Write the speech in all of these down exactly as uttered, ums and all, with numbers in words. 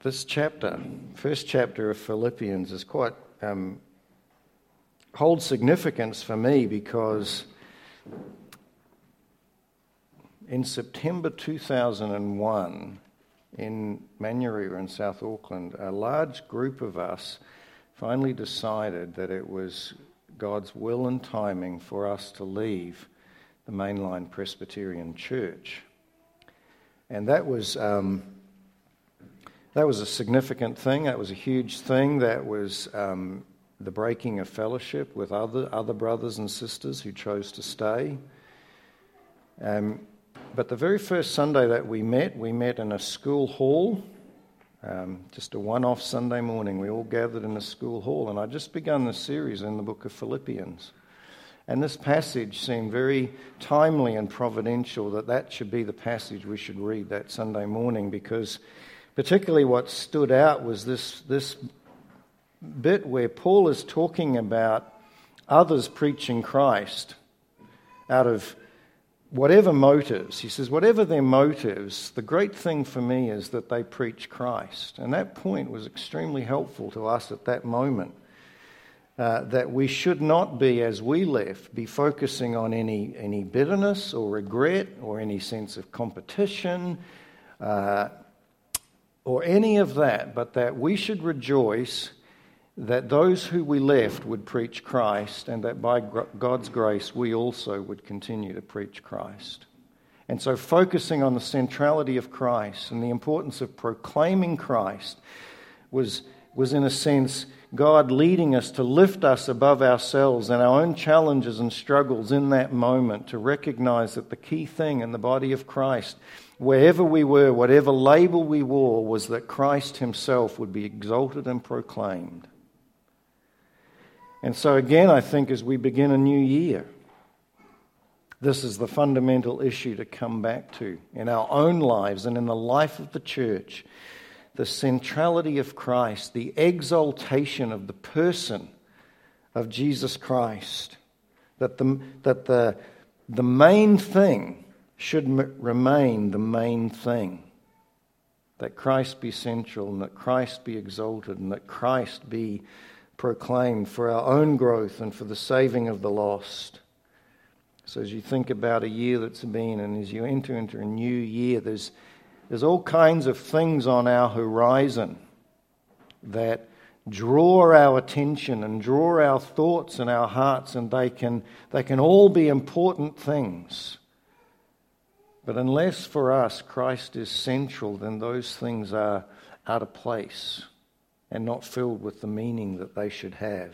this chapter, first chapter of Philippians, is quite um, holds significance for me because in September two thousand one, in Manurewa in South Auckland, a large group of us finally decided that it was God's will and timing for us to leave the Mainline Presbyterian Church. And that was um, that was a significant thing. That was a huge thing. That was um, the breaking of fellowship with other other brothers and sisters who chose to stay. Um, but the very first Sunday that we met, we met in a school hall, um, just a one-off Sunday morning. We all gathered in a school hall, and I'd just begun the series in the book of Philippians. And this passage seemed very timely and providential that that should be the passage we should read that Sunday morning, because particularly what stood out was this, this bit where Paul is talking about others preaching Christ out of whatever motives. He says, whatever their motives, the great thing for me is that they preach Christ. And that point was extremely helpful to us at that moment. Uh, that we should not be, as we left, be focusing on any, any bitterness or regret or any sense of competition uh, or any of that, but that we should rejoice that those who we left would preach Christ, and that by God's grace we also would continue to preach Christ. And so focusing on the centrality of Christ and the importance of proclaiming Christ was, was in a sense, God leading us to lift us above ourselves and our own challenges and struggles in that moment, to recognize that the key thing in the body of Christ, wherever we were, whatever label we wore, was that Christ himself would be exalted and proclaimed. And so again, I think as we begin a new year, this is the fundamental issue to come back to in our own lives and in the life of the church. The centrality of Christ, the exaltation of the person of Jesus Christ, that the, that the, the main thing should m- remain the main thing, that Christ be central and that Christ be exalted and that Christ be proclaimed for our own growth and for the saving of the lost. So as you think about a year that's been, and as you enter into a new year, there's There's all kinds of things on our horizon that draw our attention and draw our thoughts and our hearts, and they can they can all be important things. But unless for us Christ is central, then those things are out of place and not filled with the meaning that they should have.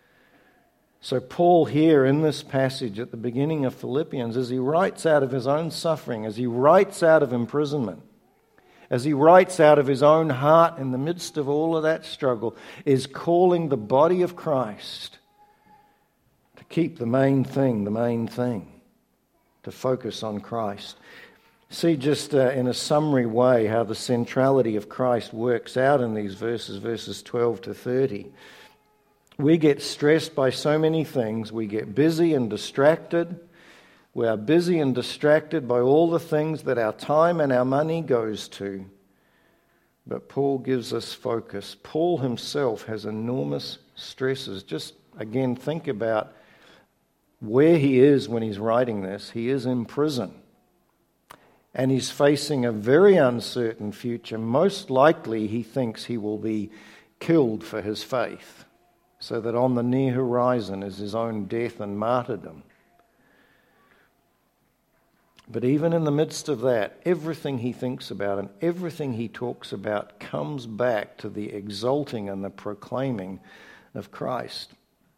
So Paul here in this passage at the beginning of Philippians, as he writes out of his own suffering, as he writes out of imprisonment, as he writes out of his own heart in the midst of all of that struggle, is calling the body of Christ to keep the main thing, the main thing, to focus on Christ. See just uh, in a summary way how the centrality of Christ works out in these verses, verses twelve to thirty. We get stressed by so many things. We get busy and distracted. We are busy and distracted by all the things that our time and our money goes to. But Paul gives us focus. Paul himself has enormous stresses. Just again, think about where he is when he's writing this. He is in prison. And he's facing a very uncertain future. Most likely he thinks he will be killed for his faith, so that on the near horizon is his own death and martyrdom. But even in the midst of that, everything he thinks about and everything he talks about comes back to the exalting and the proclaiming of Christ.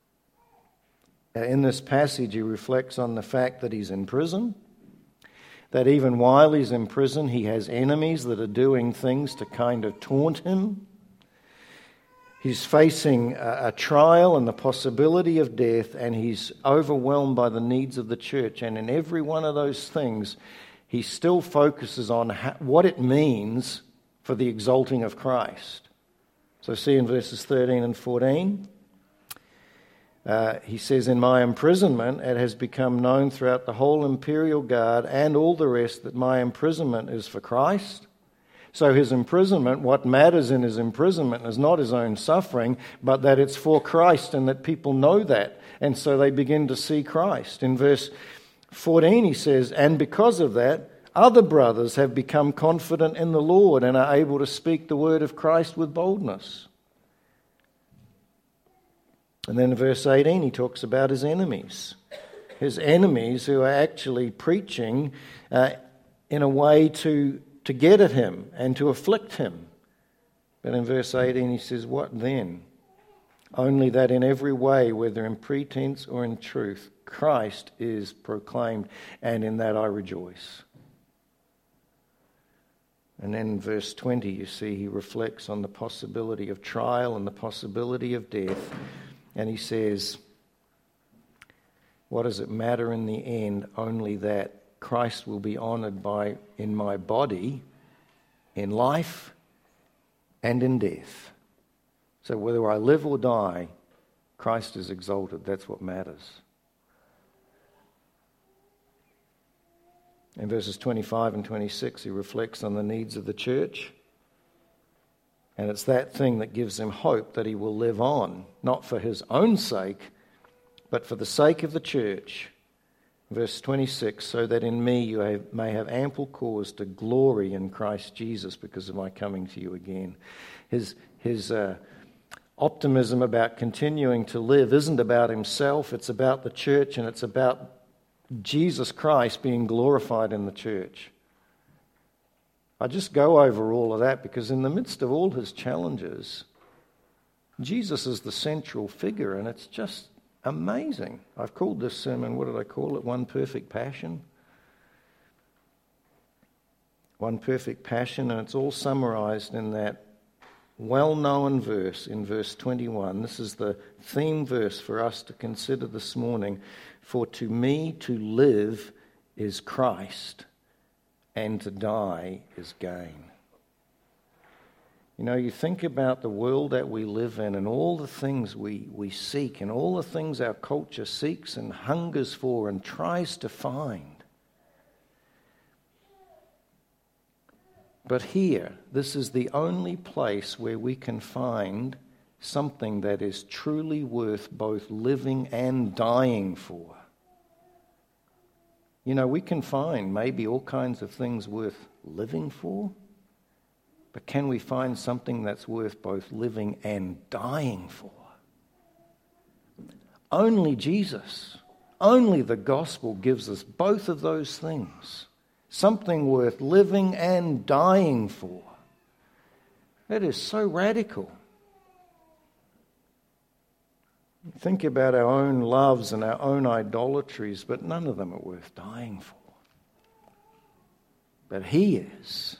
In this passage, he reflects on the fact that he's in prison, that even while he's in prison, he has enemies that are doing things to kind of taunt him. He's facing a, a trial and the possibility of death, and he's overwhelmed by the needs of the church. And in every one of those things, he still focuses on ha- what it means for the exalting of Christ. So see in verses thirteen and fourteen, uh, he says, "In my imprisonment it has become known throughout the whole imperial guard and all the rest that my imprisonment is for Christ. So his imprisonment, what matters in his imprisonment is not his own suffering, but that it's for Christ and that people know that. And so they begin to see Christ. In verse fourteen he says, and because of that, other brothers have become confident in the Lord and are able to speak the word of Christ with boldness. And then in verse eighteen he talks about his enemies. His enemies who are actually preaching uh, in a way to to get at him and to afflict him. But in verse eighteen he says, what then? Only that in every way, whether in pretense or in truth, Christ is proclaimed, and in that I rejoice. And then in verse twenty you see he reflects on the possibility of trial and the possibility of death. And he says, what does it matter in the end? Only that Christ will be honoured by in my body, in life and in death. So whether I live or die, Christ is exalted. That's what matters. In verses twenty-five and twenty-six, he reflects on the needs of the church. And it's that thing that gives him hope that he will live on, not for his own sake, but for the sake of the church. Verse twenty-six, so that in me you have, may have ample cause to glory in Christ Jesus because of my coming to you again. His, his uh, optimism about continuing to live isn't about himself, it's about the church, and it's about Jesus Christ being glorified in the church. I just go over all of that because in the midst of all his challenges, Jesus is the central figure, and it's just amazing. I've called this sermon, what did I call it? One Perfect Passion. One Perfect Passion, and it's all summarized in that well-known verse in verse twenty-one. This is the theme verse for us to consider this morning. For to me to live is Christ, and to die is gain. You know, you think about the world that we live in and all the things we, we seek and all the things our culture seeks and hungers for and tries to find. But here, this is the only place where we can find something that is truly worth both living and dying for. You know, we can find maybe all kinds of things worth living for, but can we find something that's worth both living and dying for? Only Jesus, only the gospel gives us both of those things. Something worth living and dying for. That is so radical. Think about our own loves and our own idolatries, but none of them are worth dying for. But he is.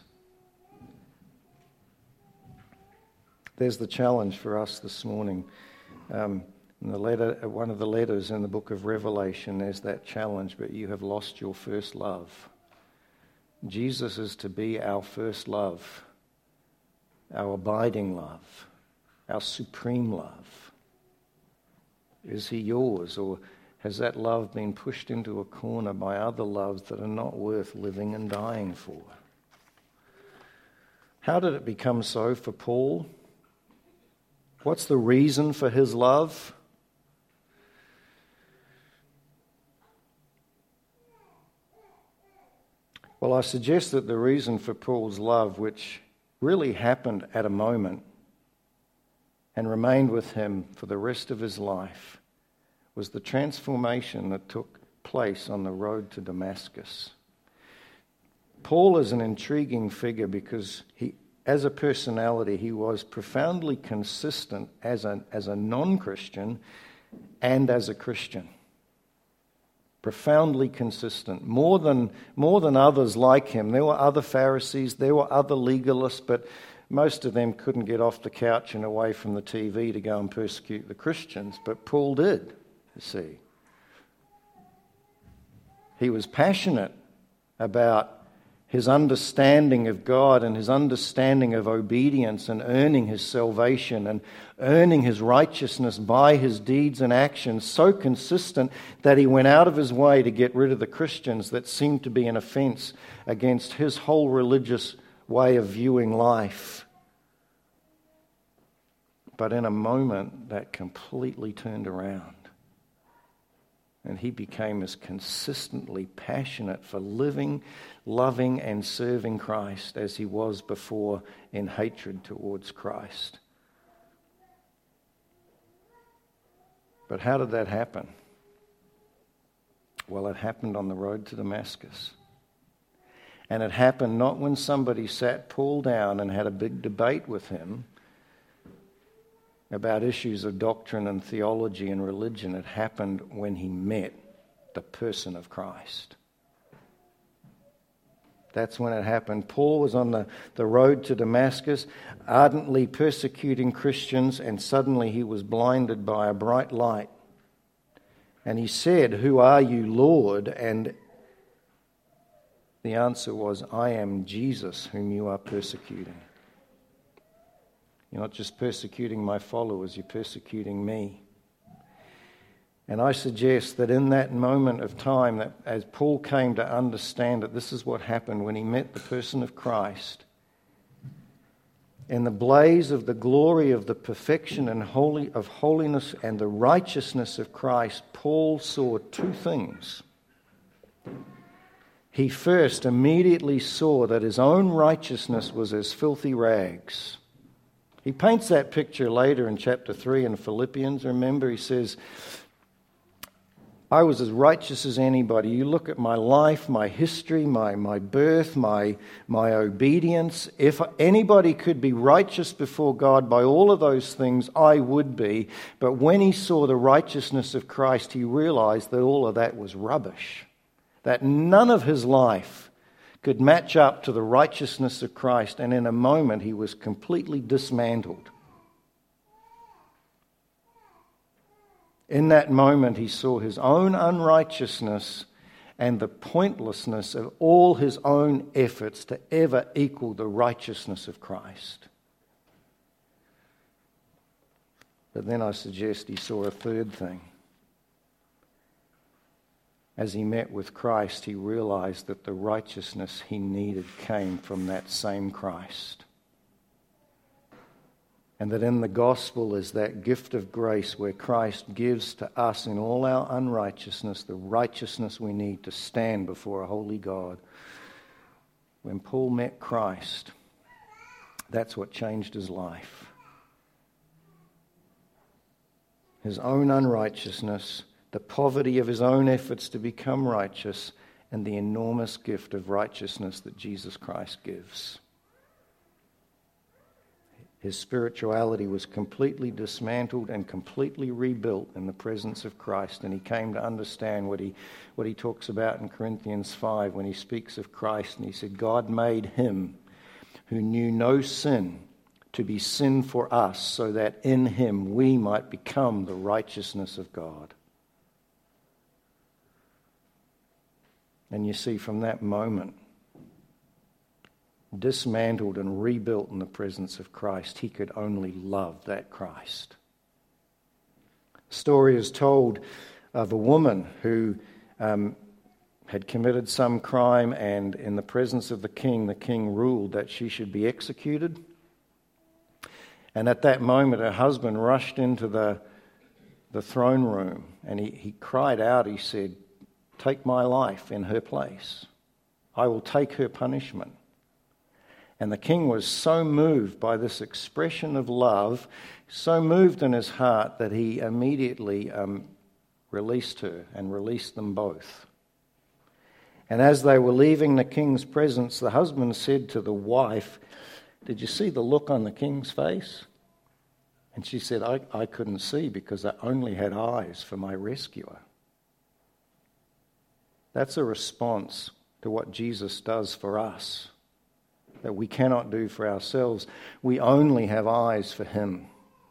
There's the challenge for us this morning. Um, in the letter, one of the letters in the book of Revelation, there's that challenge, but you have lost your first love. Jesus is to be our first love, our abiding love, our supreme love. Is he yours, or has that love been pushed into a corner by other loves that are not worth living and dying for? How did it become so for Paul? What's the reason for his love? Well, I suggest that the reason for Paul's love, which really happened at a moment and remained with him for the rest of his life, was the transformation that took place on the road to Damascus. Paul is an intriguing figure because he, as a personality, he was profoundly consistent as a, as a non-Christian and as a Christian. Profoundly consistent, more than more than others like him. There were other Pharisees, there were other legalists, but most of them couldn't get off the couch and away from the T V to go and persecute the Christians. But Paul did, you see. He was passionate about his understanding of God and his understanding of obedience and earning his salvation and earning his righteousness by his deeds and actions, so consistent that he went out of his way to get rid of the Christians that seemed to be an offense against his whole religious way of viewing life. But in a moment, that completely turned around. And he became as consistently passionate for living, loving, and serving Christ as he was before in hatred towards Christ. But how did that happen? Well, it happened on the road to Damascus. And it happened not when somebody sat Paul down and had a big debate with him about issues of doctrine and theology and religion. It happened when he met the person of Christ. That's when it happened. Paul was on the, the road to Damascus, ardently persecuting Christians, and suddenly he was blinded by a bright light. And he said, "Who are you, Lord?" And the answer was, "I am Jesus whom you are persecuting." You're not just persecuting my followers, you're persecuting me. And I suggest that in that moment of time, that as Paul came to understand that this is what happened when he met the person of Christ, in the blaze of the glory of the perfection and holy of holiness and the righteousness of Christ, Paul saw two things. He first immediately saw that his own righteousness was as filthy rags. He paints that picture later in chapter three in Philippians. Remember, he says, I was as righteous as anybody. You look at my life, my history, my, my birth, my, my obedience. If anybody could be righteous before God by all of those things, I would be. But when he saw the righteousness of Christ, he realized that all of that was rubbish. That none of his life could match up to the righteousness of Christ, and in a moment he was completely dismantled. In that moment he saw his own unrighteousness and the pointlessness of all his own efforts to ever equal the righteousness of Christ. But then I suggest he saw a third thing. As he met with Christ, he realized that the righteousness he needed came from that same Christ. And that in the gospel is that gift of grace where Christ gives to us in all our unrighteousness the righteousness we need to stand before a holy God. When Paul met Christ, that's what changed his life. His own unrighteousness, the poverty of his own efforts to become righteous, and the enormous gift of righteousness that Jesus Christ gives. His spirituality was completely dismantled and completely rebuilt in the presence of Christ, and he came to understand what he, what he talks about in Corinthians five when he speaks of Christ, and he said, God made him who knew no sin to be sin for us, so that in him we might become the righteousness of God. And you see, from that moment, dismantled and rebuilt in the presence of Christ, he could only love that Christ. A story is told of a woman who um, had committed some crime, and in the presence of the king, the king ruled that she should be executed. And at that moment, her husband rushed into the, the throne room, and he, he cried out, he said, take my life in her place. I will take her punishment. And the king was so moved by this expression of love, so moved in his heart, that he immediately um, released her and released them both. And as they were leaving the king's presence, the husband said to the wife, did you see the look on the king's face? And she said, I, I couldn't see because I only had eyes for my rescuer. That's a response to what Jesus does for us, that we cannot do for ourselves. We only have eyes for him.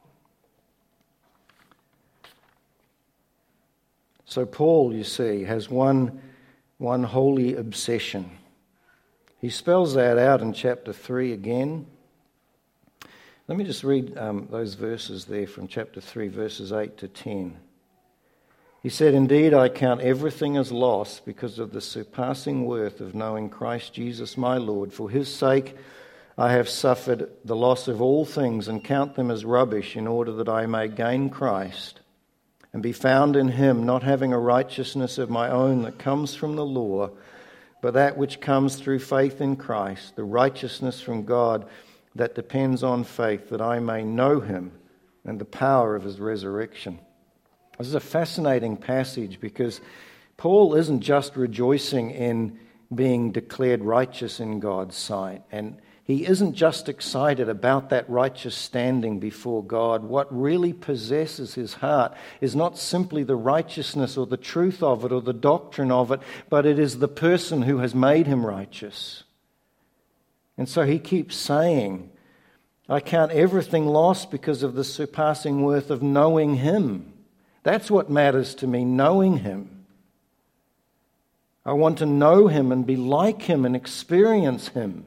So Paul, you see, has one, one holy obsession. He spells that out in chapter three again. Let me just read um, those verses there from chapter three, verses eight to ten. He said, indeed, I count everything as loss because of the surpassing worth of knowing Christ Jesus my Lord. For his sake, I have suffered the loss of all things and count them as rubbish in order that I may gain Christ and be found in him, not having a righteousness of my own that comes from the law, but that which comes through faith in Christ, the righteousness from God that depends on faith, that I may know him and the power of his resurrection. This is a fascinating passage because Paul isn't just rejoicing in being declared righteous in God's sight, and he isn't just excited about that righteous standing before God. What really possesses his heart is not simply the righteousness or the truth of it or the doctrine of it, but it is the person who has made him righteous. And so he keeps saying, I count everything lost because of the surpassing worth of knowing him. That's what matters to me, knowing him. I want to know him and be like him and experience him.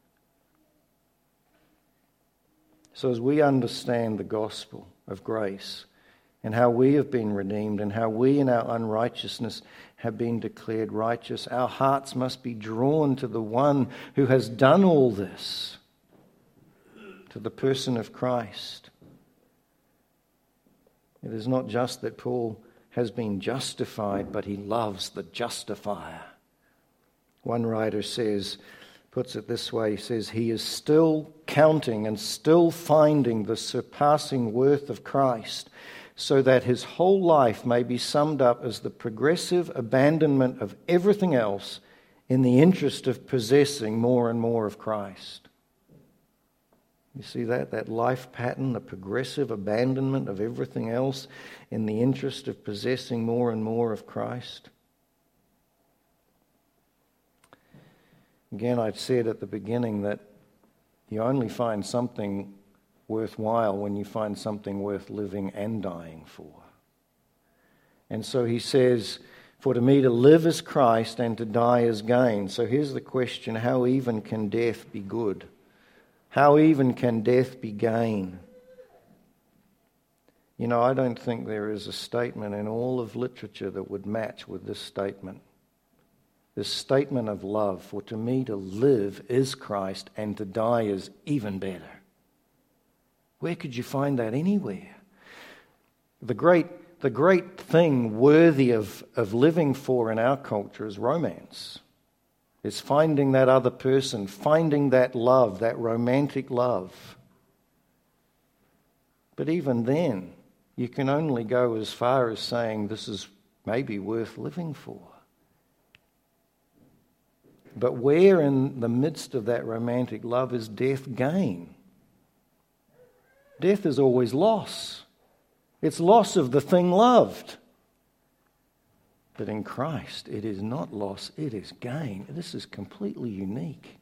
So as we understand the gospel of grace and how we have been redeemed and how we in our unrighteousness have been declared righteous, our hearts must be drawn to the one who has done all this, to the person of Christ. It is not just that Paul has been justified, but he loves the justifier. One writer says, puts it this way, he says, he is still counting and still finding the surpassing worth of Christ, so that his whole life may be summed up as the progressive abandonment of everything else in the interest of possessing more and more of Christ. You see that? That life pattern, the progressive abandonment of everything else in the interest of possessing more and more of Christ. Again, I said at the beginning that you only find something worthwhile when you find something worth living and dying for. And so he says, for to me to live is Christ and to die is gain. So here's the question, how even can death be good? How even can death be gain? You know, I don't think there is a statement in all of literature that would match with this statement. This statement of love, for to me to live is Christ and to die is even better. Where could you find that anywhere? The great, the great thing worthy of, of living for in our culture is romance. It's finding that other person, finding that love, that romantic love. But even then, you can only go as far as saying this is maybe worth living for. But where in the midst of that romantic love is death gain? Death is always loss. It's loss of the thing loved. But in Christ, it is not loss, it is gain. This is completely unique.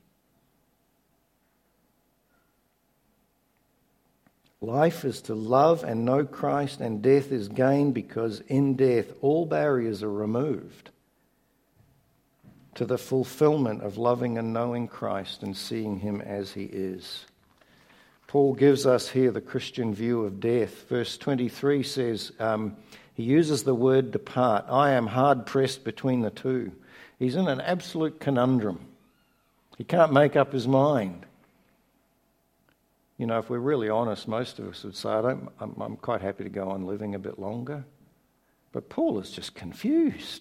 Life is to love and know Christ, and death is gain, because in death all barriers are removed to the fulfillment of loving and knowing Christ and seeing him as he is. Paul gives us here the Christian view of death. Verse twenty-three says, um, he uses the word depart. I am hard pressed between the two. He's in an absolute conundrum. He can't make up his mind. You know, if we're really honest, most of us would say, I don't, I'm, I'm quite happy to go on living a bit longer. But Paul is just confused.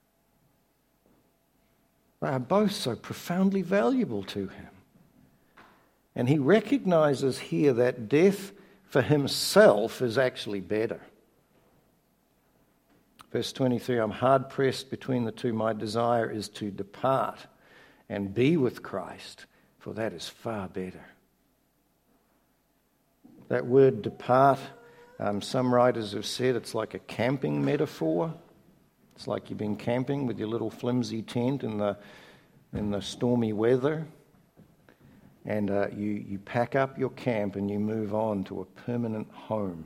They are both so profoundly valuable to him. And he recognizes here that death for himself is actually better. Verse twenty-three, I'm hard pressed between the two. My desire is to depart and be with Christ, for that is far better. That word depart, um, some writers have said it's like a camping metaphor. It's like you've been camping with your little flimsy tent in the in the stormy weather, and uh, you, you pack up your camp and you move on to a permanent home.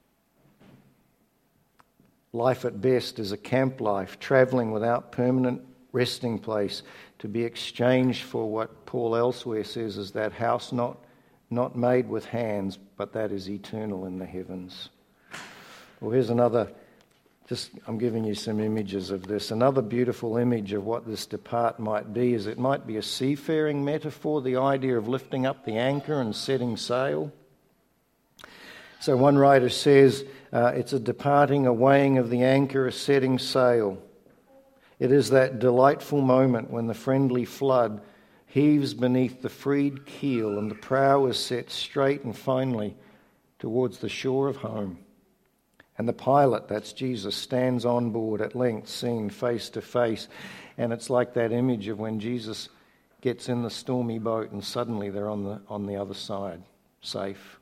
Life at best is a camp life, travelling without permanent resting place, to be exchanged for what Paul elsewhere says is that house not, not made with hands, but that is eternal in the heavens. Well, here's another Just, I'm giving you some images of this. Another beautiful image of what this depart might be is it might be a seafaring metaphor, the idea of lifting up the anchor and setting sail. So one writer says uh, it's a departing, a weighing of the anchor, a setting sail. It is that delightful moment when the friendly flood heaves beneath the freed keel and the prow is set straight and finely towards the shore of home. And the pilot, that's Jesus, stands on board at length, seen face to face. And it's like that image of when Jesus gets in the stormy boat and suddenly they're on the on the other side, safe.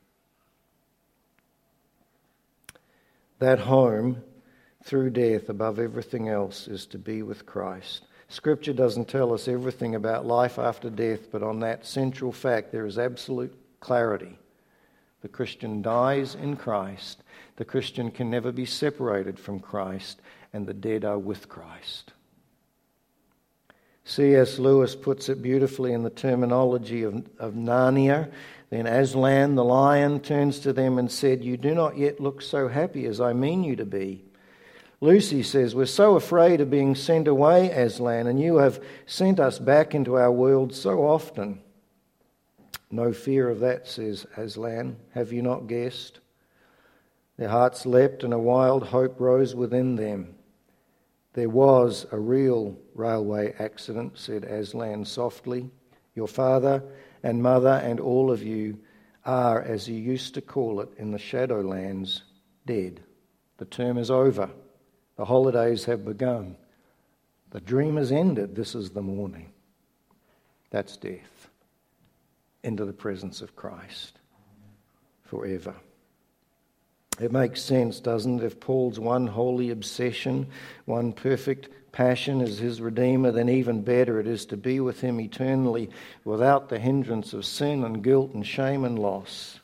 That home, through death, above everything else, is to be with Christ. Scripture doesn't tell us everything about life after death, but on that central fact there is absolute clarity. The Christian dies in Christ. The Christian can never be separated from Christ, and the dead are with Christ. C S Lewis puts it beautifully in the terminology of, of Narnia. Then Aslan, the lion, turns to them and said, "You do not yet look so happy as I mean you to be." Lucy says, "We're so afraid of being sent away, Aslan, and you have sent us back into our world so often." "No fear of that," says Aslan. "Have you not guessed?" Their hearts leapt and a wild hope rose within them. "There was a real railway accident," said Aslan softly. "Your father and mother and all of you are, as you used to call it in the Shadowlands, dead. The term is over. The holidays have begun. The dream has ended. This is the morning." That's death. Into the presence of Christ forever. It makes sense, doesn't it? If Paul's one holy obsession, one perfect passion is his Redeemer, then even better it is to be with him eternally without the hindrance of sin and guilt and shame and loss.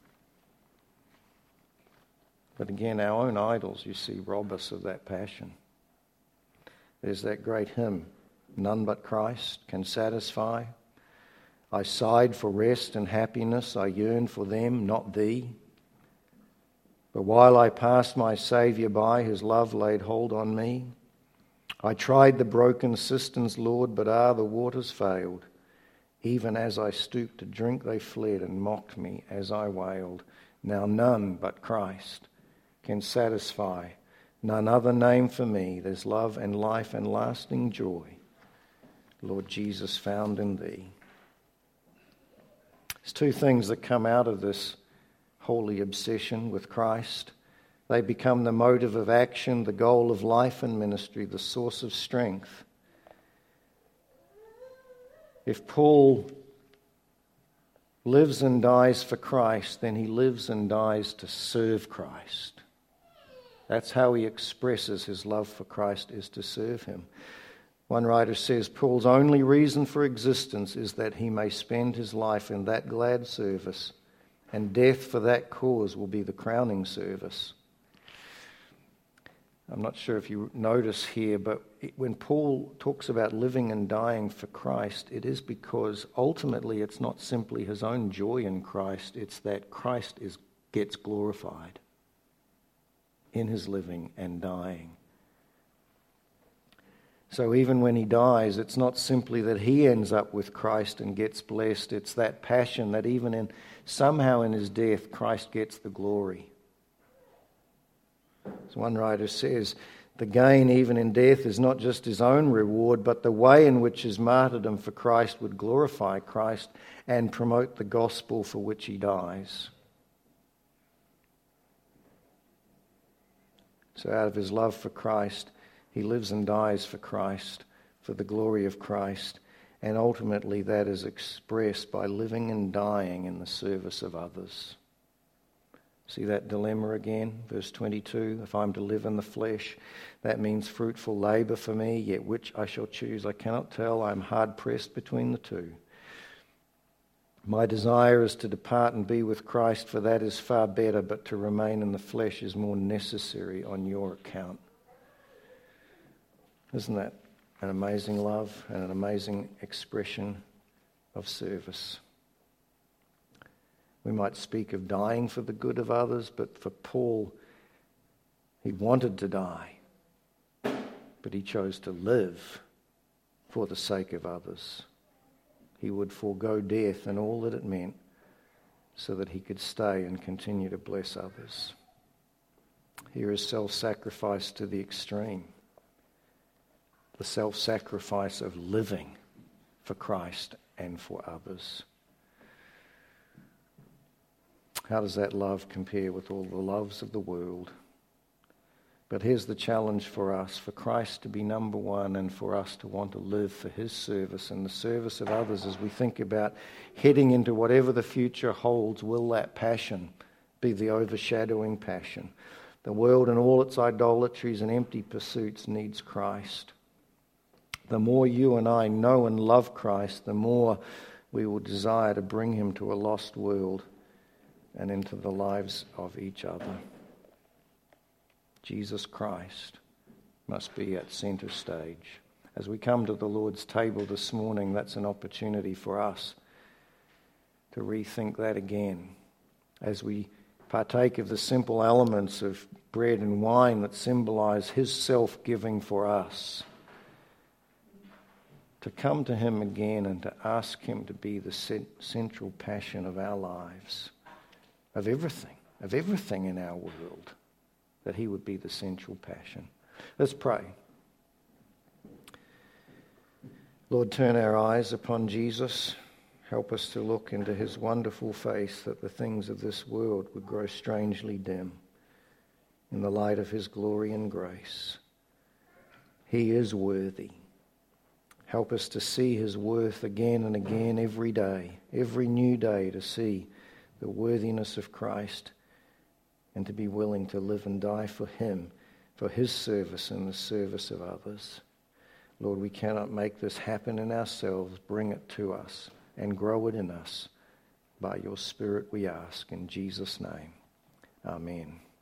But again, our own idols, you see, rob us of that passion. There's that great hymn, "None but Christ can satisfy. I sighed for rest and happiness, I yearned for them, not thee. But while I passed my Saviour by, his love laid hold on me. I tried the broken cisterns, Lord, but ah, the waters failed. Even as I stooped to drink, they fled and mocked me as I wailed. Now none but Christ can satisfy, none other name for me. There's love and life and lasting joy, Lord Jesus, found in thee." There's two things that come out of this holy obsession with Christ. They become the motive of action, the goal of life and ministry, the source of strength. If Paul lives and dies for Christ, then he lives and dies to serve Christ. That's how he expresses his love for Christ, is to serve him. One writer says Paul's only reason for existence is that he may spend his life in that glad service, and death for that cause will be the crowning service. I'm not sure if you notice here, but when Paul talks about living and dying for Christ, it is because ultimately it's not simply his own joy in Christ, it's that Christ is gets glorified in his living and dying. So even when he dies, it's not simply that he ends up with Christ and gets blessed. It's that passion that even in somehow in his death, Christ gets the glory. As one writer says, the gain even in death is not just his own reward, but the way in which his martyrdom for Christ would glorify Christ and promote the gospel for which he dies. So out of his love for Christ, he lives and dies for Christ, for the glory of Christ, and ultimately that is expressed by living and dying in the service of others. See that dilemma again, verse twenty-two, if I'm to live in the flesh, that means fruitful labour for me, yet which I shall choose I cannot tell, I am hard pressed between the two. My desire is to depart and be with Christ, for that is far better, but to remain in the flesh is more necessary on your account. Isn't that an amazing love and an amazing expression of service? We might speak of dying for the good of others, but for Paul, He wanted to die, but he chose to live for the sake of others. He would forego death and all that it meant so that he could stay and continue to bless others. Here is self-sacrifice to the extreme. The self-sacrifice of living for Christ and for others. How does that love compare with all the loves of the world? But here's the challenge for us, for Christ to be number one and for us to want to live for his service and the service of others as we think about heading into whatever the future holds. Will that passion be the overshadowing passion? The world and all its idolatries and empty pursuits needs Christ. The more you and I know and love Christ, the more we will desire to bring him to a lost world and into the lives of each other. Jesus Christ must be at center stage. As we come to the Lord's table this morning, that's an opportunity for us to rethink that again. As we partake of the simple elements of bread and wine that symbolize his self-giving for us, to come to him again and to ask him to be the central passion of our lives, of everything, of everything in our world, that he would be the central passion. Let's pray. Lord, turn our eyes upon Jesus. Help us to look into his wonderful face, that the things of this world would grow strangely dim in the light of his glory and grace. He is worthy. Help us to see his worth again and again every day, every new day, to see the worthiness of Christ and to be willing to live and die for him, for his service and the service of others. Lord, we cannot make this happen in ourselves. Bring it to us and grow it in us. By your Spirit we ask, in Jesus' name. Amen.